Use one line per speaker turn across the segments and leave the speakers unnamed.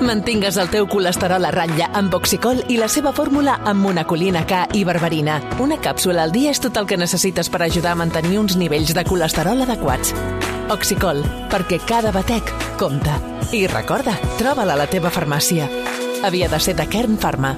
Mantingues el teu colesterol a ratlla amb Oxicol i la seva fórmula amb monacolina K i berberina. Una càpsula al dia és tot el que necessites per ajudar a mantenir uns nivells de colesterol adequats. Oxicol, perquè cada batec compta. I recorda, troba-la a la teva farmàcia. Havia de ser de Kern Pharma.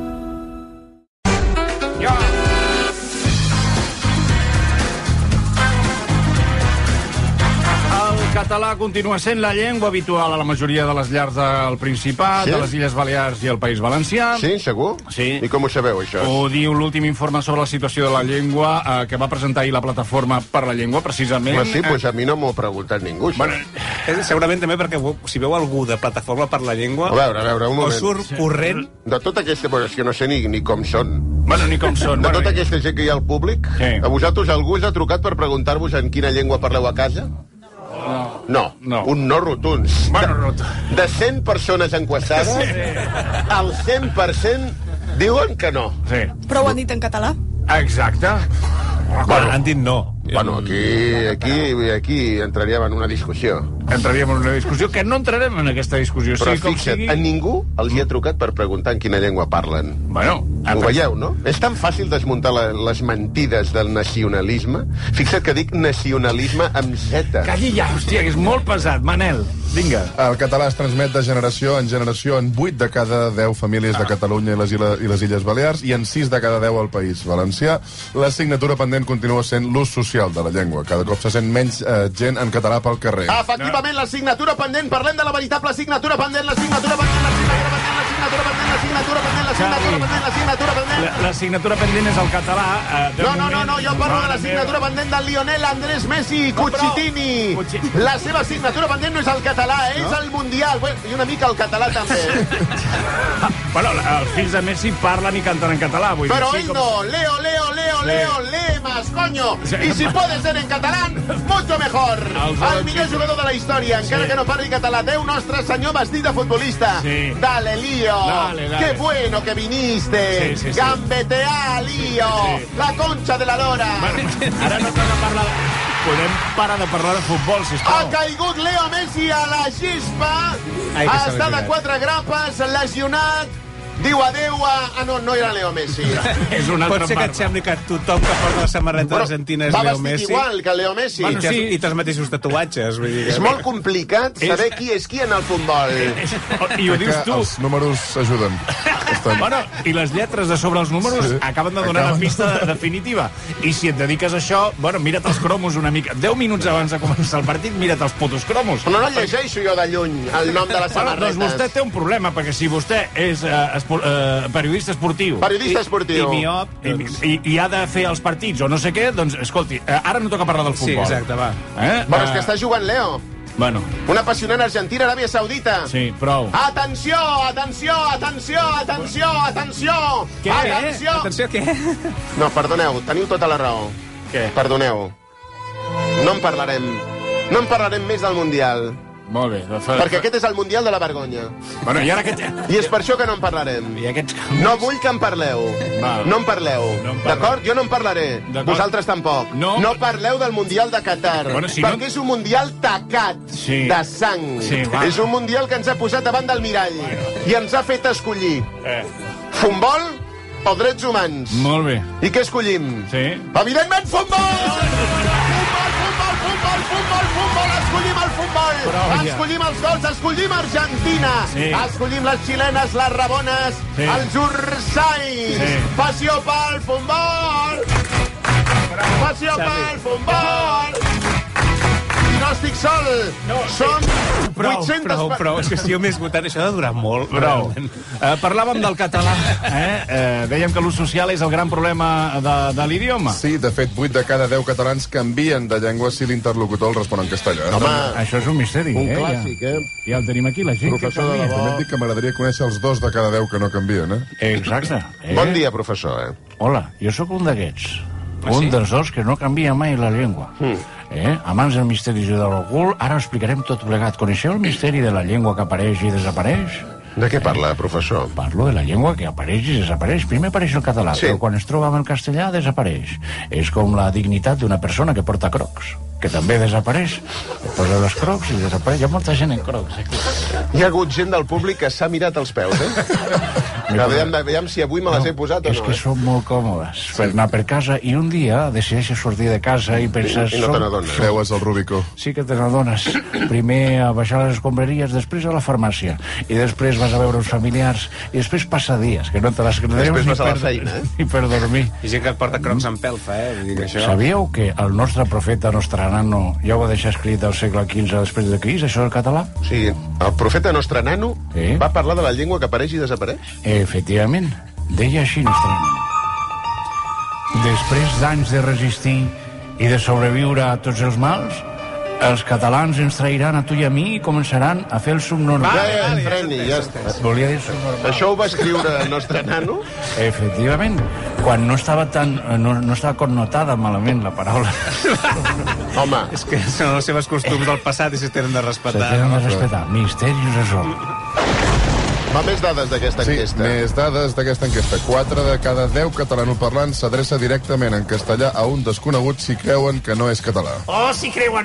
El català continua sent la llengua habitual a la majoria de les llars del Principat, de les Illes Balears i el País Valencià.
Sí, segur?
Sí.
I com ho sabeu, això?
Ho diu l'últim informe sobre la situació de la llengua que va presentar ahir la Plataforma per la Llengua, precisament.
Sí, doncs a mi no m'ho ha preguntat ningú, això.
Bueno, segurament també perquè si veu algú de Plataforma per la Llengua...
A veure, un moment.
O surt corrent...
De tota aquesta... És que no sé ni com són.
Bueno, ni com són.
De tota aquesta gent que hi ha al públic, a vosaltres algú us ha trucat per preguntar-vos en quina llengua parleu a casa? No. Un no rotund. De 100 persones enquestades, el 100% diuen que no.
Però ho han dit en català?
Exacte.
Bueno, han dit no.
Bueno, aquí entraríem en una discussió.
Entraríem en una discussió, que no entrarem en aquesta discussió.
Però fixa't, a ningú els hi ha trucat per preguntar en quina llengua parlen.
Bueno,
ho veieu, no? És tan fàcil desmuntar les mentides del nacionalisme. Fixa't que dic nacionalisme amb Z.
Calli ja, hòstia, que és molt pesat. Manel, vinga.
El català es transmet de generació en 8 de cada 10 famílies de Catalunya i les Illes Balears i en 6 de cada 10 al País Valencià. L'assignatura pendent continua sent l'ús social de la llengua. Cada cop se sent menys gent en català pel carrer.
Efectivament, l'assignatura pendent. Parlem de la veritable assignatura pendent. L'assignatura pendent.
L'assignatura pendent és el català.
No, jo parlo de l'assignatura pendent del Lionel Andrés Messi Cucitini. La seva assignatura pendent no és el català, és el Mundial. I una mica el català també.
Bueno, els fills de Messi parlen i canten en català.
Però ell no. Leo Lemas, coño. Y si puede ser en catalán, mucho mejor. El millor jugador de la història, encara que no parli català. Déu nostre senyor vestit de futbolista. Dale, Lío. Qué bueno que viniste. Gambetear, Lío. La concha de la lora.
Ara no toca parlar... Podem parar de parlar de futbol, sisplau.
Ha caigut Leo Messi a la xispa. Està de 4 grapes, lesionat. Diu adeu a... no era Leo Messi.
Pot ser que et sembli que tothom que porta la samarreta argentina és Leo Messi.
Va vestit igual que Leo Messi.
I té els mateixos tatuatges.
És molt complicat saber qui és qui en el futbol.
I ho dius tu.
Els números ajuden.
Bueno, i les lletres de sobre els números acaben de donar la pista definitiva. I si et dediques a això, bueno, mira't els cromos una mica. 10 minuts abans de començar el partit, mira't els putos cromos.
Però no llegeixo jo de lluny el nom de les samarretes.
Doncs vostè té un problema, perquè si vostè és periodista esportiu i ha de fer els partits o no sé què, doncs, escolti, ara no toca parlar del futbol.
Sí, exacte, va.
Però és que està jugant Leo.
Bueno.
Una apassionant Argentina, Aràbia Saudita.
Sí, prou.
Atenció!
Què? Atenció, què?
No, perdoneu, teniu tota la raó.
Què?
Perdoneu. No en parlarem més del Mundial.
Molt bé.
Perquè aquest és el Mundial de la vergonya.
Bueno, i ara què...
I és per això que no en parlarem.
I aquests...
No vull que en parleu. No en parleu. D'acord? Jo no en parlaré. Vosaltres tampoc. No parleu del Mundial de Qatar. Perquè és un Mundial tacat de sang. És un Mundial que ens ha posat davant del mirall. I ens ha fet escollir futbol o drets humans.
Molt bé.
I què escollim? Evidentment, futbol! Escollim el futbol, escollim els gols, escollim Argentina, escollim les xilenes, les rabones, els ursais. Passió pel futbol! Passió pel futbol! No estic sol, són 800...
Prou, és que si jo m'he esgotat, això ha de durar molt.
Prou. Parlàvem del català, dèiem que l'ús social és el gran problema de l'idioma.
Sí, de fet, 8 de cada 10 catalans canvien de llengua si l'interlocutor el respon en castellà.
Home,
això és un misteri,
un clàssic,
Ja el tenim aquí, la gent
professor
que canvia.
També et dic que m'agradaria conèixer els 2 de cada 10 que no canvien,
Exacte.
Bon dia, professor,
Hola, jo sóc un d'aquests. Un dels 2 que no canvia mai la llengua. Abans del misteri de l'ocult, ara explicarem tot plegat. Coneixeu el misteri de la llengua que apareix i desapareix?
De què parla, professor?
Parlo de la llengua que apareix i desapareix. Primer apareix el català, però quan es troba amb el castellà desapareix. És com la dignitat d'una persona que porta crocs, que també desapareix. Posa les crocs i desapareix. Hi ha molta gent en crocs.
Hi ha hagut gent del públic que s'ha mirat els peus, Aviam si avui me les he posat o no.
És que són molt còmodes per anar per casa i un dia decideixes sortir de casa i penses...
I no te n'adones.
Creues el Rubicó.
Sí que te n'adones. Primer a baixar les escombraries, després a la farmàcia, i després vas a veure uns familiars, i després passa dies, que no te les creus
després vas a la feina,
ni per dormir.
I gent que porta crocs en pelfa, Vull dir que això...
Sabíeu que el nostre profeta Nostranano ja ho va deixar escrit al segle XV després de Crist, això del català?
Sí, el profeta Nostranano va parlar de la llengua que apareix i desapareix?
Efectivament, deia així Nostranano. Després d'anys de resistir i de sobreviure a tots els mals, els catalans ens trairan a tu i a mi i començaran a fer el subnormal.
Ja està.
Volia dir subnormal.
Això ho va escriure Nostranano?
Efectivament, quan no estava no estava connotada malament la paraula.
Home.
És que són les seves costums del passat i se tenen de respetar.
Se tenen de respetar. Misterios això.
Va, més dades d'aquesta enquesta.
Sí, més dades d'aquesta enquesta. 4 de cada 10 catalanoparlants s'adreça directament en castellà a un desconegut si creuen que no és català.
Si creuen.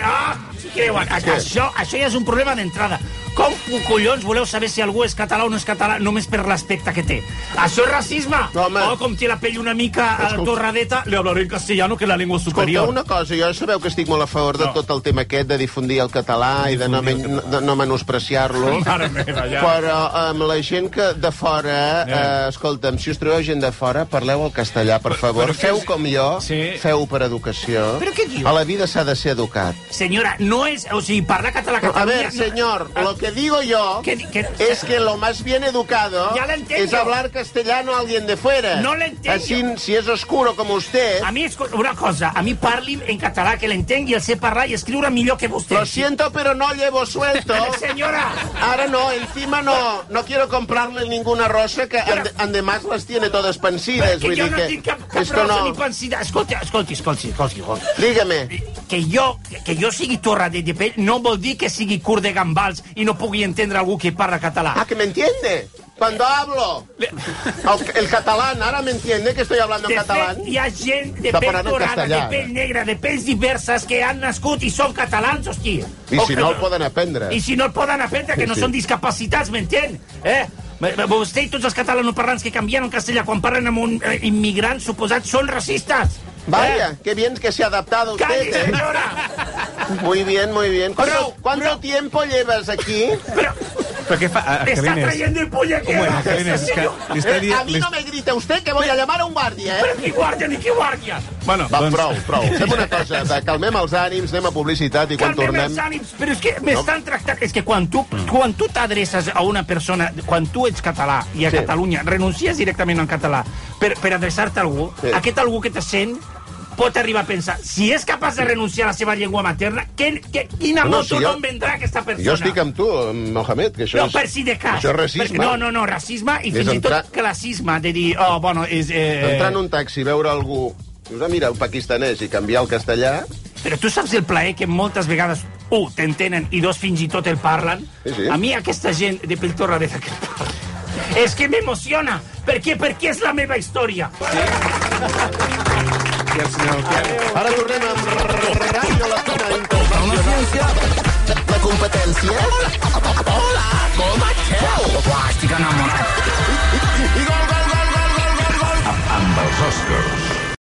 Això ja és un problema d'entrada. Com collons voleu saber si algú és català o no és català només per l'aspecte que té? Això és racisme? Com té la pell una mica torradeta, le hablaré en castellano, que la llengua superior.
Escolta, una cosa, jo sabeu que estic molt a favor de tot el tema aquest de difundir el català i de no menospreciar-lo. Però amb la gent que de fora, escolta'm, si us trobeu gent de fora, parleu el castellà, per favor. Feu com jo, feu per educació.
Però què diu?
A la vida s'ha de ser educat.
Senyora, no és... O sigui, parlar català a Catalunya...
A ver, señor, lo que digo yo es que lo más bien educado es hablar castellano a alguien de fuera.
No l'entenc.
Así, si es oscuro como usted...
A mi, una cosa, a mi parli'm en català, que l'entenc i el sé parlar i escriure millor que vostè.
Lo siento, pero no llevo suelto.
Señora.
Ahora no, encima no quiero comprarle ninguna rosa que además las tiene todas pensidas.
Que jo no tinc cap rosa ni pensida. Escolti.
Dígame.
Que jo sigui torra de pell no vol dir que sigui curt de gambals i no pugui entendre algú que parla català.
Ah, que me entiende. Cuando hablo el catalán, ahora me entiende que estoy hablando en catalán.
Hi ha gent de pell dorada, de pell negra, de pells diverses que han nascut i són catalans, hosti.
I si no el poden aprendre.
I si no el poden aprendre, que no són discapacitats, m'entén? Vostè i tots els catalanoparlants que canvien el castellà quan parlen amb un immigrant suposat són racistes.
Vaya, qué bien que se ha adaptado usted.
¡Calle, señora!
Muy bien. ¿Cuánto tiempo llevas aquí?
¿Pero qué
está trayendo el pollequero.
A mí no me grite usted que voy a llamar a un guàrdia,
Però qui guàrdia ni qui guàrdia?
Bueno, va, prou. Fem una cosa, calmem els ànims, anem a publicitat i quan tornem...
Calmem els ànims, però és que m'estan tractant... És que quan tu t'adreces a una persona, quan tu ets català i a Catalunya, renuncies directament al català per adreçar-te a algú, aquest algú que te sent pot arribar a pensar, si és capaç de renunciar a la seva llengua materna, quina moto no em vendrà aquesta persona?
Jo estic amb tu, Mohamed, que això és...
No, per si de cas.
Això és racisme.
No, racisme i fins i tot classisme, de dir, és...
Entrar en un taxi, veure algú, dius, mira, un pakistanès i canviar el castellà...
Però tu saps el plaer que moltes vegades, t'entenen i dos, fins i tot el parlen?
Sí.
A mi aquesta gent de pell torradeta que parla és que m'emociona. Per què? Perquè és la meva història.
Ara tornem amb Ràdio Latina Internacional. La competència. Hola, com esteu?
Estic enamorat.
I gol.
Amb els Oscars.